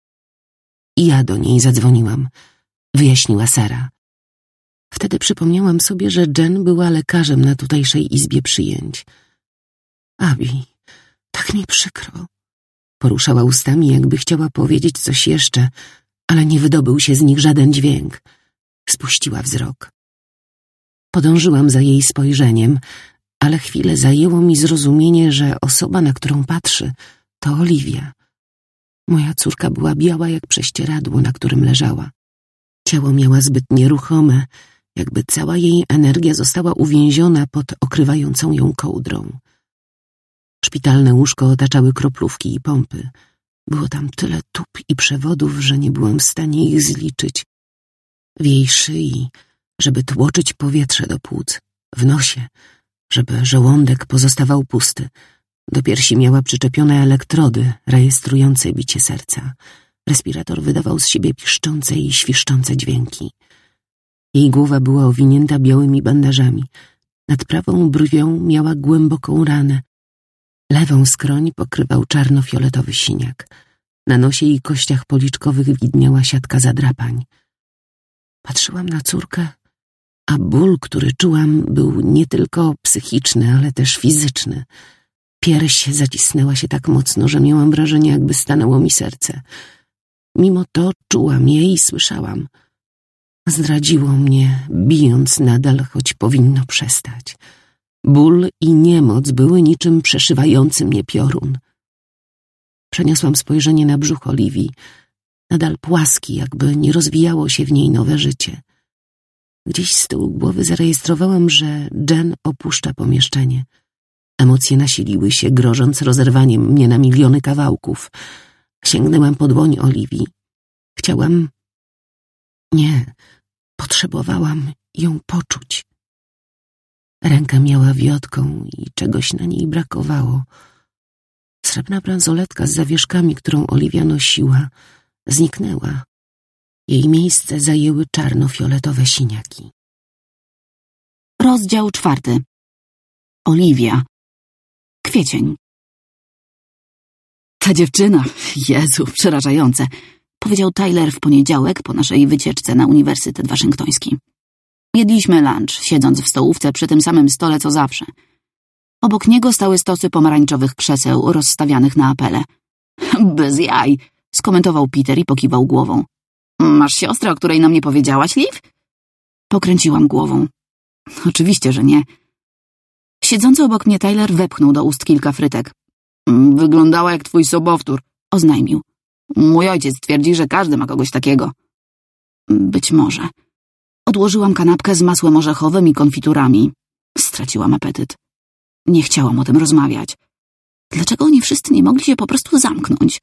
Speaker 1: Ja do niej zadzwoniłam, wyjaśniła Sara. Wtedy przypomniałam sobie, że Jen była lekarzem na tutejszej izbie przyjęć. Abi, tak mi przykro. Poruszała ustami, jakby chciała powiedzieć coś jeszcze, ale nie wydobył się z nich żaden dźwięk. Spuściła wzrok. Podążyłam za jej spojrzeniem, ale chwilę zajęło mi zrozumienie, że osoba, na którą patrzy, to Olivia. Moja córka była biała jak prześcieradło, na którym leżała. Ciało miała zbyt nieruchome, jakby cała jej energia została uwięziona pod okrywającą ją kołdrą. Szpitalne łóżko otaczały kroplówki i pompy. Było tam tyle tub i przewodów, że nie byłam w stanie ich zliczyć. W jej szyi, żeby tłoczyć powietrze do płuc, w nosie, żeby żołądek pozostawał pusty. Do piersi miała przyczepione elektrody rejestrujące bicie serca. Respirator wydawał z siebie piszczące i świszczące dźwięki. Jej głowa była owinięta białymi bandażami. Nad prawą brwią miała głęboką ranę. Lewą skroń pokrywał czarno-fioletowy siniak. Na nosie i kościach policzkowych widniała siatka zadrapań. Patrzyłam na córkę, a ból, który czułam, był nie tylko psychiczny, ale też fizyczny. Pierś zacisnęła się tak mocno, że miałam wrażenie, jakby stanęło mi serce. Mimo to czułam je i słyszałam. Zdradziło mnie, bijąc nadal, choć powinno przestać. Ból i niemoc były niczym przeszywający mnie piorun. Przeniosłam spojrzenie na brzuch Oliwii, nadal płaski, jakby nie rozwijało się w niej nowe życie. Gdzieś z tyłu głowy zarejestrowałam, że Jen opuszcza pomieszczenie. Emocje nasiliły się, grożąc rozerwaniem mnie na miliony kawałków. Sięgnęłam po dłoń Oliwii. Potrzebowałam ją poczuć. Rękę miała wiotką i czegoś na niej brakowało. Srebrna bransoletka z zawieszkami, którą Oliwia nosiła, zniknęła. Jej miejsce zajęły czarno-fioletowe siniaki.
Speaker 2: Rozdział 4. Oliwia. Kwiecień. Ta dziewczyna, Jezu, przerażające, powiedział Tyler w poniedziałek po naszej wycieczce na Uniwersytet Waszyngtoński. Jedliśmy lunch, siedząc w stołówce przy tym samym stole co zawsze. Obok niego stały stosy pomarańczowych krzeseł rozstawianych na apele. Bez jaj, skomentował Peter i pokiwał głową. Masz siostrę, o której nam nie powiedziałaś, Liv? Pokręciłam głową. Oczywiście, że nie. Siedzący obok mnie Tyler wepchnął do ust kilka frytek. Wyglądała jak twój sobowtór, oznajmił. Mój ojciec twierdzi, że każdy ma kogoś takiego. Być może. Odłożyłam kanapkę z masłem orzechowym i konfiturami. Straciłam apetyt. Nie chciałam o tym rozmawiać. Dlaczego oni wszyscy nie mogli się po prostu zamknąć?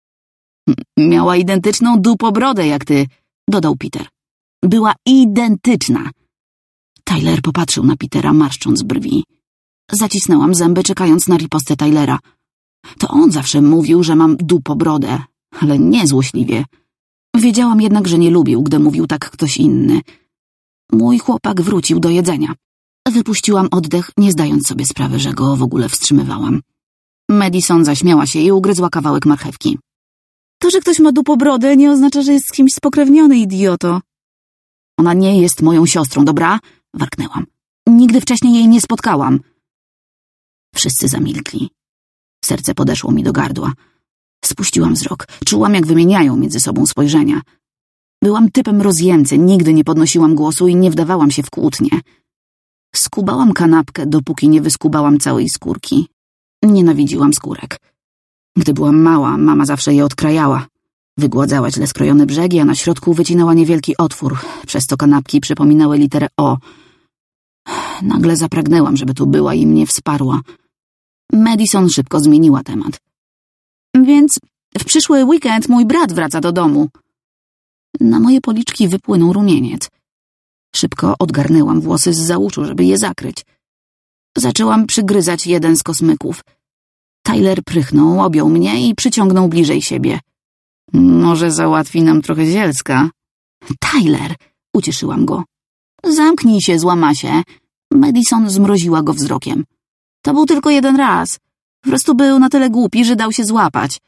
Speaker 2: Miała identyczną dupobrodę jak ty, dodał Peter. Była identyczna. Tyler popatrzył na Petera, marszcząc brwi. Zacisnęłam zęby, czekając na ripostę Tylera. To on zawsze mówił, że mam dupobrodę, ale nie złośliwie. Wiedziałam jednak, że nie lubił, gdy mówił tak ktoś inny. Mój chłopak wrócił do jedzenia. Wypuściłam oddech, nie zdając sobie sprawy, że go w ogóle wstrzymywałam. Madison zaśmiała się i ugryzła kawałek marchewki. To, że ktoś ma dupobrodę, nie oznacza, że jest z kimś spokrewniony, idioto. Ona nie jest moją siostrą, dobra? Warknęłam. Nigdy wcześniej jej nie spotkałam. Wszyscy zamilkli. Serce podeszło mi do gardła. Spuściłam wzrok. Czułam, jak wymieniają między sobą spojrzenia. Byłam typem rozjemcy, nigdy nie podnosiłam głosu i nie wdawałam się w kłótnie. Skubałam kanapkę, dopóki nie wyskubałam całej skórki. Nienawidziłam skórek. Gdy byłam mała, mama zawsze je odkrajała. Wygładzała źle skrojone brzegi, a na środku wycinała niewielki otwór, przez co kanapki przypominały literę O. Nagle zapragnęłam, żeby tu była i mnie wsparła. Madison szybko zmieniła temat. Więc w przyszły weekend mój brat wraca do domu. Na moje policzki wypłynął rumieniec. Szybko odgarnęłam włosy zza uszu, żeby je zakryć. Zaczęłam przygryzać jeden z kosmyków. Tyler prychnął, objął mnie i przyciągnął bliżej siebie. Może załatwi nam trochę zielska? Tyler, ucieszyłam go. Zamknij się, złamasie. Madison zmroziła go wzrokiem. To był tylko jeden raz. Po prostu był na tyle głupi, że dał się złapać.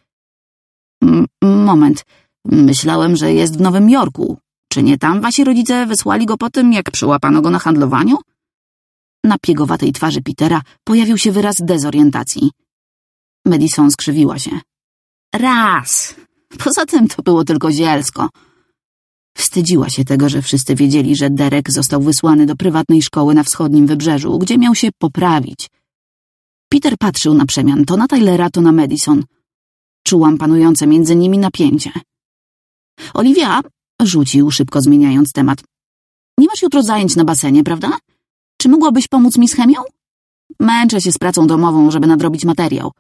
Speaker 2: Moment. Myślałem, że jest w Nowym Jorku. Czy nie tam wasi rodzice wysłali go po tym, jak przyłapano go na handlowaniu? Na piegowatej twarzy Petera pojawił się wyraz dezorientacji. Madison skrzywiła się. Raz. Poza tym to było tylko zielsko. Wstydziła się tego, że wszyscy wiedzieli, że Derek został wysłany do prywatnej szkoły na wschodnim wybrzeżu, gdzie miał się poprawić. Peter patrzył na przemian, to na Tylera, to na Madison. Czułam panujące między nimi napięcie. Oliwia, rzucił, szybko zmieniając temat. Nie masz jutro zajęć na basenie, prawda? Czy mogłabyś pomóc mi z chemią? Męczę się z pracą domową, żeby nadrobić materiał.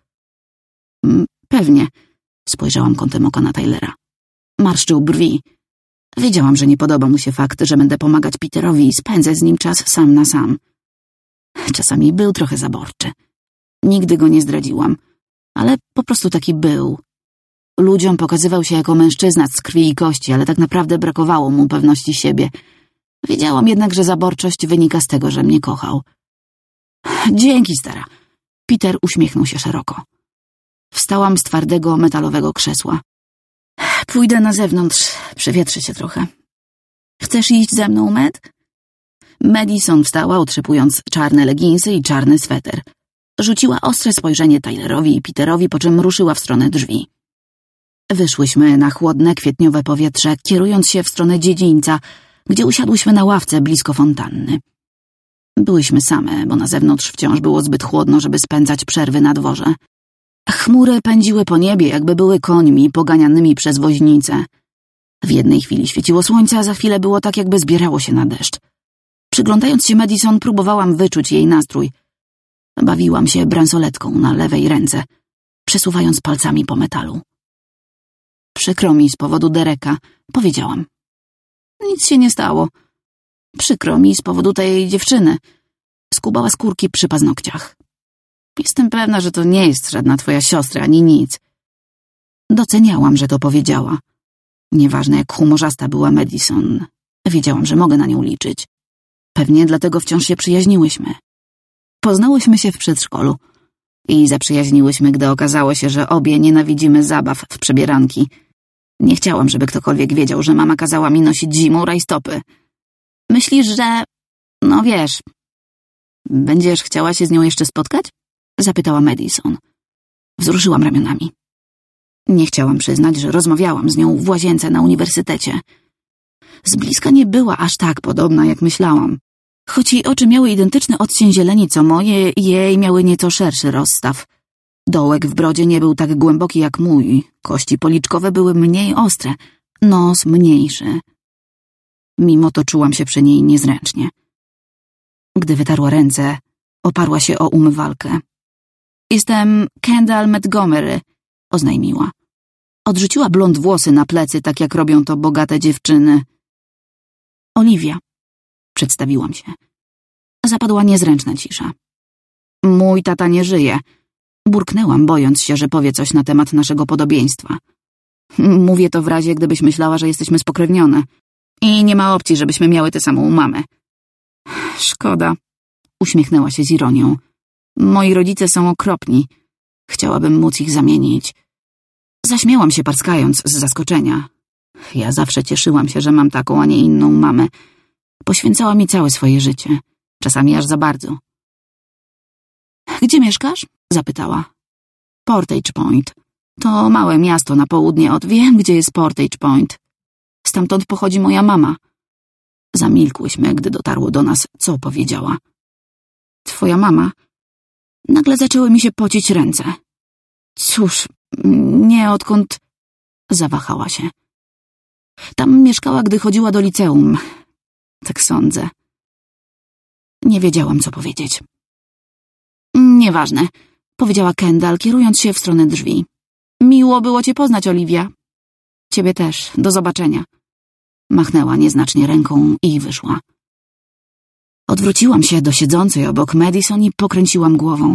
Speaker 2: Pewnie, spojrzałam kątem oka na Tylera. Marszczył brwi. Wiedziałam, że nie podoba mu się fakt, że będę pomagać Peterowi i spędzę z nim czas sam na sam. Czasami był trochę zaborczy. Nigdy go nie zdradziłam, ale po prostu taki był. Ludziom pokazywał się jako mężczyzna z krwi i kości, ale tak naprawdę brakowało mu pewności siebie. Wiedziałam jednak, że zaborczość wynika z tego, że mnie kochał. Dzięki, stara. Peter uśmiechnął się szeroko. Wstałam z twardego, metalowego krzesła. Pójdę na zewnątrz, przewietrzę się trochę. Chcesz iść ze mną, Med? Madison wstała, otrzypując czarne leginsy i czarny sweter. Rzuciła ostre spojrzenie Tylerowi i Peterowi, po czym ruszyła w stronę drzwi. Wyszłyśmy na chłodne, kwietniowe powietrze, kierując się w stronę dziedzińca, gdzie usiadłyśmy na ławce blisko fontanny. Byłyśmy same, bo na zewnątrz wciąż było zbyt chłodno, żeby spędzać przerwy na dworze. Chmury pędziły po niebie, jakby były końmi poganianymi przez woźnicę. W jednej chwili świeciło słońce, a za chwilę było tak, jakby zbierało się na deszcz. Przyglądając się Madison, próbowałam wyczuć jej nastrój. Bawiłam się bransoletką na lewej ręce, przesuwając palcami po metalu. Przykro mi z powodu Dereka, powiedziałam. Nic się nie stało. Przykro mi z powodu tej dziewczyny. Skubała skórki przy paznokciach. Jestem pewna, że to nie jest żadna twoja siostra, ani nic. Doceniałam, że to powiedziała. Nieważne, jak humorzasta była Madison. Wiedziałam, że mogę na nią liczyć. Pewnie dlatego wciąż się przyjaźniłyśmy. Poznałyśmy się w przedszkolu i zaprzyjaźniłyśmy, gdy okazało się, że obie nienawidzimy zabaw w przebieranki. Nie chciałam, żeby ktokolwiek wiedział, że mama kazała mi nosić zimą rajstopy. Myślisz, że... no wiesz... Będziesz chciała się z nią jeszcze spotkać? Zapytała Madison. Wzruszyłam ramionami. Nie chciałam przyznać, że rozmawiałam z nią w łazience na uniwersytecie. Z bliska nie była aż tak podobna, jak myślałam. Choć jej oczy miały identyczny odcień zieleni co moje, jej miały nieco szerszy rozstaw. Dołek w brodzie nie był tak głęboki jak mój, kości policzkowe były mniej ostre, nos mniejszy. Mimo to czułam się przy niej niezręcznie. Gdy wytarła ręce, oparła się o umywalkę. Jestem Kendall Montgomery, oznajmiła. Odrzuciła blond włosy na plecy, tak jak robią to bogate dziewczyny. Oliwia, przedstawiłam się. Zapadła niezręczna cisza. Mój tata nie żyje. Burknęłam, bojąc się, że powie coś na temat naszego podobieństwa. Mówię to w razie, gdybyś myślała, że jesteśmy spokrewnione. I nie ma opcji, żebyśmy miały tę samą mamę. Szkoda. Uśmiechnęła się z ironią. Moi rodzice są okropni. Chciałabym móc ich zamienić. Zaśmiałam się, parskając z zaskoczenia. Ja zawsze cieszyłam się, że mam taką, a nie inną mamę. Poświęcała mi całe swoje życie. Czasami aż za bardzo. Gdzie mieszkasz? Zapytała. Portage Point. To małe miasto na południe od... Wiem, gdzie jest Portage Point. Stamtąd pochodzi moja mama. Zamilkłyśmy, gdy dotarło do nas, co powiedziała. Twoja mama? Nagle zaczęły mi się pocić ręce. Cóż, nie odkąd... Zawahała się. Tam mieszkała, gdy chodziła do liceum. Tak sądzę. Nie wiedziałam, co powiedzieć. Nieważne, powiedziała Kendall, kierując się w stronę drzwi. Miło było cię poznać, Oliwia. Ciebie też. Do zobaczenia. Machnęła nieznacznie ręką i wyszła. Odwróciłam się do siedzącej obok Madison i pokręciłam głową.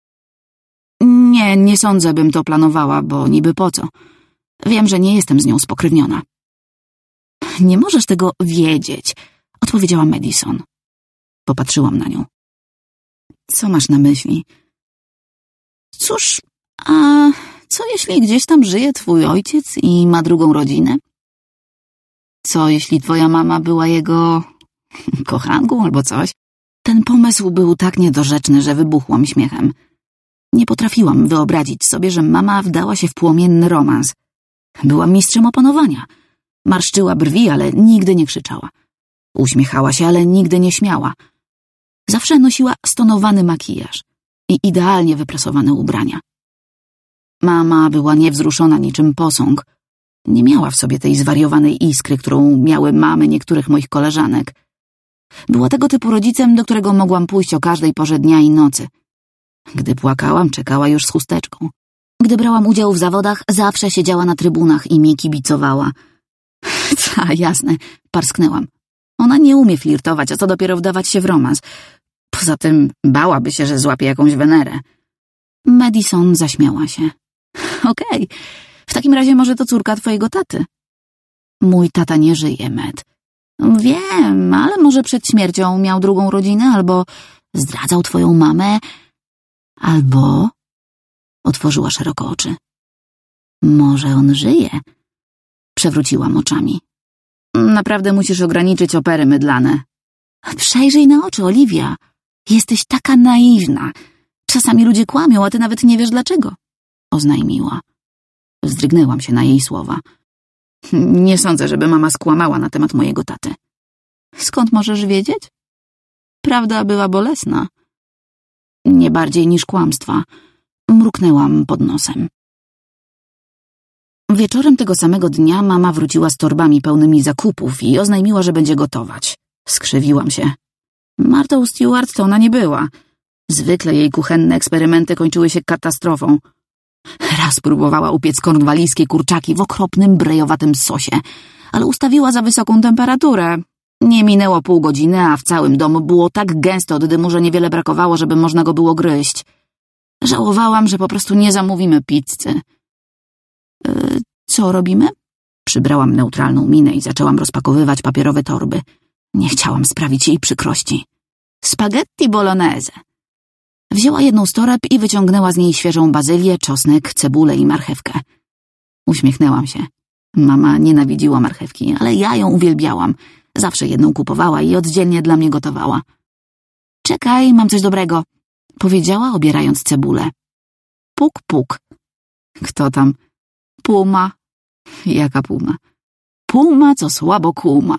Speaker 2: Nie sądzę, bym to planowała, bo niby po co. Wiem, że nie jestem z nią spokrewniona. Nie możesz tego wiedzieć, odpowiedziała Madison. Popatrzyłam na nią. Co masz na myśli? Cóż, a co jeśli gdzieś tam żyje twój ojciec i ma drugą rodzinę? Co jeśli twoja mama była jego kochanką albo coś? Ten pomysł był tak niedorzeczny, że wybuchłam śmiechem. Nie potrafiłam wyobrazić sobie, że mama wdała się w płomienny romans. Była mistrzem opanowania. Marszczyła brwi, ale nigdy nie krzyczała. Uśmiechała się, ale nigdy nie śmiała. Zawsze nosiła stonowany makijaż i idealnie wyprasowane ubrania. Mama była niewzruszona niczym posąg. Nie miała w sobie tej zwariowanej iskry, którą miały mamy niektórych moich koleżanek. Była tego typu rodzicem, do którego mogłam pójść o każdej porze dnia i nocy. Gdy płakałam, czekała już z chusteczką. Gdy brałam udział w zawodach, zawsze siedziała na trybunach i mi kibicowała. Jasne, parsknęłam. Ona nie umie flirtować, a co dopiero wdawać się w romans. Poza tym bałaby się, że złapie jakąś Wenerę. Madison zaśmiała się. Okej, w takim razie może to córka twojego taty. Mój tata nie żyje, Matt. Wiem, ale może przed śmiercią miał drugą rodzinę, albo zdradzał twoją mamę, albo... Otworzyła szeroko oczy. Może on żyje? Przewróciłam oczami. Naprawdę musisz ograniczyć opery mydlane. Przejrzyj na oczy, Oliwia. Jesteś taka naiwna. Czasami ludzie kłamią, a ty nawet nie wiesz dlaczego. Oznajmiła. Wzdrygnęłam się na jej słowa. Nie sądzę, żeby mama skłamała na temat mojego taty. Skąd możesz wiedzieć? Prawda była bolesna. Nie bardziej niż kłamstwa. Mruknęłam pod nosem. Wieczorem tego samego dnia mama wróciła z torbami pełnymi zakupów i oznajmiła, że będzie gotować. Skrzywiłam się. Martą Stewart to ona nie była. Zwykle jej kuchenne eksperymenty kończyły się katastrofą. Raz próbowała upiec kornwalijskie kurczaki w okropnym, brejowatym sosie, ale ustawiła za wysoką temperaturę. Nie minęło pół godziny, a w całym domu było tak gęsto od dymu, że niewiele brakowało, żeby można go było gryźć. Żałowałam, że po prostu nie zamówimy pizzy. Co robimy? Przybrałam neutralną minę i zaczęłam rozpakowywać papierowe torby. Nie chciałam sprawić jej przykrości. Spaghetti bolognese. Wzięła jedną z toreb i wyciągnęła z niej świeżą bazylię, czosnek, cebulę i marchewkę. Uśmiechnęłam się. Mama nienawidziła marchewki, ale ja ją uwielbiałam. Zawsze jedną kupowała i oddzielnie dla mnie gotowała. Czekaj, mam coś dobrego, powiedziała, obierając cebulę. Puk, puk. Kto tam? Puma. Jaka puma? Puma, co słabo kuma.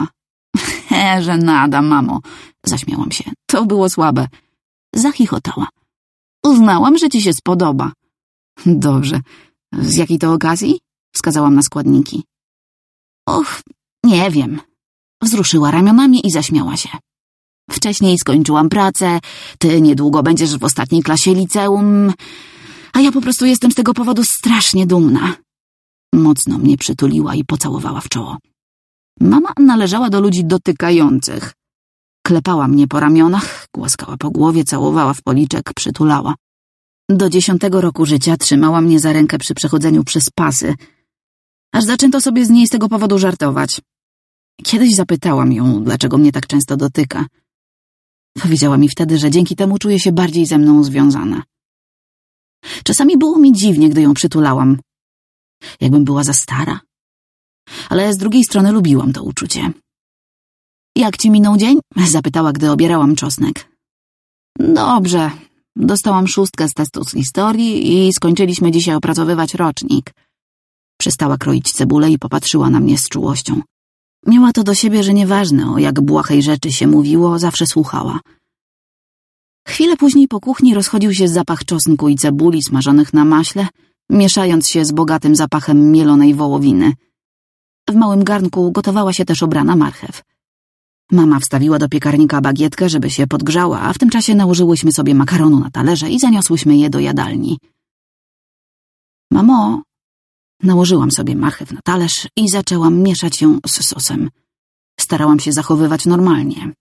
Speaker 2: Żenada, mamo. Zaśmiałam się. To było słabe. Zachichotała. Uznałam, że ci się spodoba. Dobrze. Z jakiej to okazji? Wskazałam na składniki. Och, nie wiem. Wzruszyła ramionami i zaśmiała się. Wcześniej skończyłam pracę, ty niedługo będziesz w ostatniej klasie liceum, a ja po prostu jestem z tego powodu strasznie dumna. Mocno mnie przytuliła i pocałowała w czoło. Mama należała do ludzi dotykających. Klepała mnie po ramionach, głaskała po głowie, całowała w policzek, przytulała. Do 10 roku życia trzymała mnie za rękę przy przechodzeniu przez pasy, aż zaczęto sobie z niej z tego powodu żartować. Kiedyś zapytałam ją, dlaczego mnie tak często dotyka. Powiedziała mi wtedy, że dzięki temu czuje się bardziej ze mną związana. Czasami było mi dziwnie, gdy ją przytulałam. Jakbym była za stara. Ale z drugiej strony lubiłam to uczucie. Jak ci minął dzień? Zapytała, gdy obierałam czosnek. Dobrze. Dostałam 6 z testu z historii i skończyliśmy dzisiaj opracowywać rocznik. Przestała kroić cebulę i popatrzyła na mnie z czułością. Miała to do siebie, że nieważne, o jak błahej rzeczy się mówiło, zawsze słuchała. Chwilę później po kuchni rozchodził się zapach czosnku i cebuli smażonych na maśle, mieszając się z bogatym zapachem mielonej wołowiny. W małym garnku gotowała się też obrana marchew. Mama wstawiła do piekarnika bagietkę, żeby się podgrzała, a w tym czasie nałożyłyśmy sobie makaronu na talerze i zaniosłyśmy je do jadalni. Mamo, nałożyłam sobie marchew na talerz i zaczęłam mieszać ją z sosem. Starałam się zachowywać normalnie.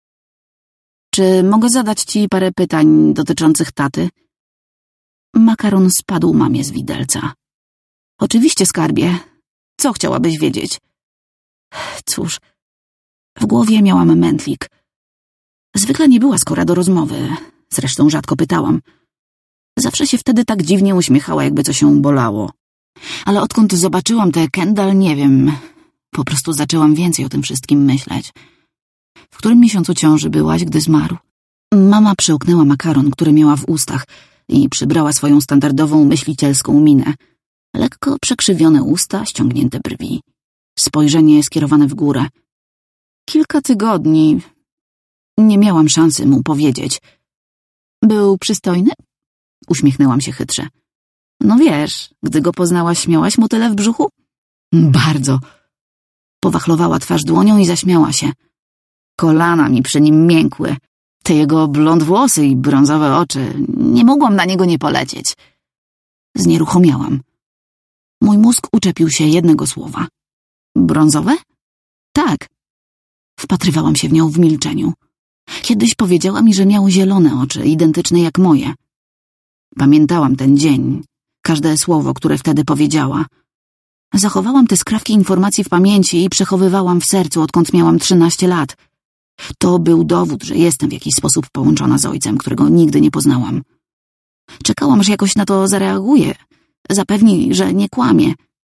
Speaker 2: Czy mogę zadać ci parę pytań dotyczących taty? Makaron spadł mamie z widelca. Oczywiście, skarbie. Co chciałabyś wiedzieć? Cóż, w głowie miałam mętlik. Zwykle nie była skora do rozmowy. Zresztą rzadko pytałam. Zawsze się wtedy tak dziwnie uśmiechała, jakby coś ją bolało. Ale odkąd zobaczyłam tę Kendall, nie wiem. Po prostu zaczęłam więcej o tym wszystkim myśleć. W którym miesiącu ciąży byłaś, gdy zmarł? Mama przełknęła makaron, który miała w ustach i przybrała swoją standardową myślicielską minę. Lekko przekrzywione usta, ściągnięte brwi. Spojrzenie skierowane w górę. Kilka tygodni. Nie miałam szansy mu powiedzieć. Był przystojny? Uśmiechnęłam się chytrze. No wiesz, gdy go poznałaś, miałaś mu tyle w brzuchu? Bardzo. Powachlowała twarz dłonią i zaśmiała się. Kolana mi przy nim miękły. Te jego blond włosy i brązowe oczy. Nie mogłam na niego nie polecieć. Znieruchomiałam. Mój mózg uczepił się jednego słowa. Brązowe? Tak. Wpatrywałam się w nią w milczeniu. Kiedyś powiedziała mi, że miał zielone oczy, identyczne jak moje. Pamiętałam ten dzień, każde słowo, które wtedy powiedziała. Zachowałam te skrawki informacji w pamięci i przechowywałam w sercu, odkąd miałam 13 lat. To był dowód, że jestem w jakiś sposób połączona z ojcem, którego nigdy nie poznałam. Czekałam, że jakoś na to zareaguje, zapewni, że nie kłamie.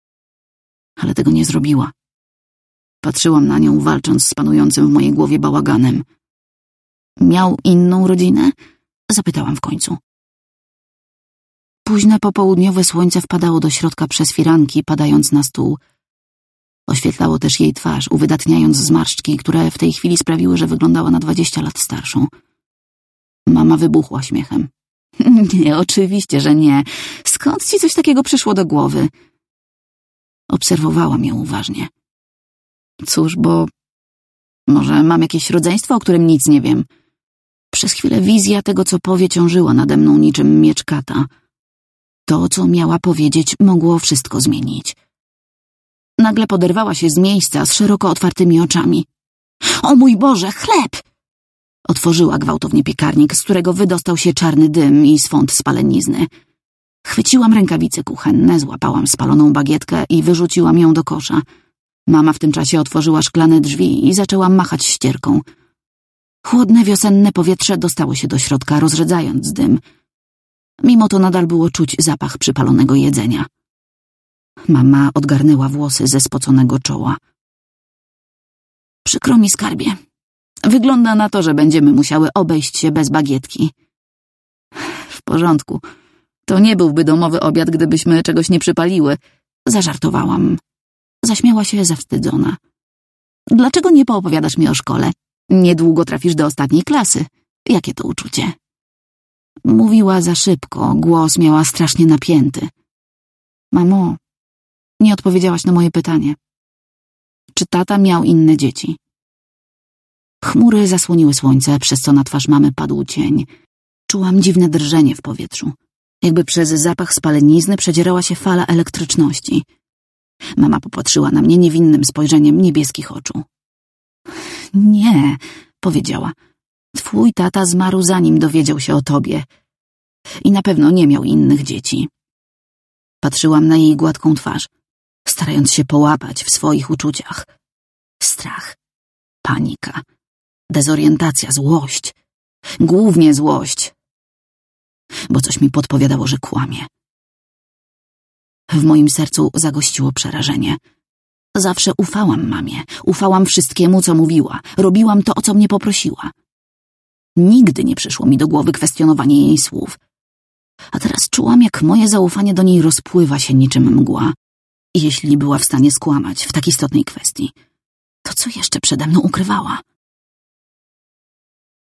Speaker 2: Ale tego nie zrobiła. Patrzyłam na nią, walcząc z panującym w mojej głowie bałaganem. Miał inną rodzinę? Zapytałam w końcu. Późne popołudniowe słońce wpadało do środka przez firanki, padając na stół. Oświetlało też jej twarz, uwydatniając zmarszczki, które w tej chwili sprawiły, że wyglądała na 20 lat starszą. Mama wybuchła śmiechem. Nie, oczywiście, że nie. Skąd ci coś takiego przyszło do głowy? Obserwowałam ją uważnie. Cóż, bo może mam jakieś rodzeństwo, o którym nic nie wiem. Przez chwilę wizja tego, co powie, ciążyła nade mną niczym miecz kata. To, co miała powiedzieć, mogło wszystko zmienić. Nagle poderwała się z miejsca z szeroko otwartymi oczami. O mój Boże, chleb! Otworzyła gwałtownie piekarnik, z którego wydostał się czarny dym i swąd spalenizny. Chwyciłam rękawice kuchenne, złapałam spaloną bagietkę i wyrzuciłam ją do kosza. Mama w tym czasie otworzyła szklane drzwi i zaczęła machać ścierką. Chłodne wiosenne powietrze dostało się do środka, rozrzedzając dym. Mimo to nadal było czuć zapach przypalonego jedzenia. Mama odgarnęła włosy ze spoconego czoła. Przykro mi, skarbie. Wygląda na to, że będziemy musiały obejść się bez bagietki. W porządku. To nie byłby domowy obiad, gdybyśmy czegoś nie przypaliły. Zażartowałam. Zaśmiała się zawstydzona. Dlaczego nie poopowiadasz mi o szkole? Niedługo trafisz do ostatniej klasy. Jakie to uczucie? Mówiła za szybko, głos miała strasznie napięty. Mamo, nie odpowiedziałaś na moje pytanie. Czy tata miał inne dzieci? Chmury zasłoniły słońce, przez co na twarz mamy padł cień. Czułam dziwne drżenie w powietrzu. Jakby przez zapach spalenizny przedzierała się fala elektryczności. Mama popatrzyła na mnie niewinnym spojrzeniem niebieskich oczu. Nie, powiedziała. Twój tata zmarł, zanim dowiedział się o tobie. I na pewno nie miał innych dzieci. Patrzyłam na jej gładką twarz, starając się połapać w swoich uczuciach. Strach, panika, dezorientacja, złość. Głównie złość. Bo coś mi podpowiadało, że kłamie. W moim sercu zagościło przerażenie. Zawsze ufałam mamie, ufałam wszystkiemu, co mówiła, robiłam to, o co mnie poprosiła. Nigdy nie przyszło mi do głowy kwestionowanie jej słów. A teraz czułam, jak moje zaufanie do niej rozpływa się niczym mgła. Jeśli była w stanie skłamać w tak istotnej kwestii, to co jeszcze przede mną ukrywała?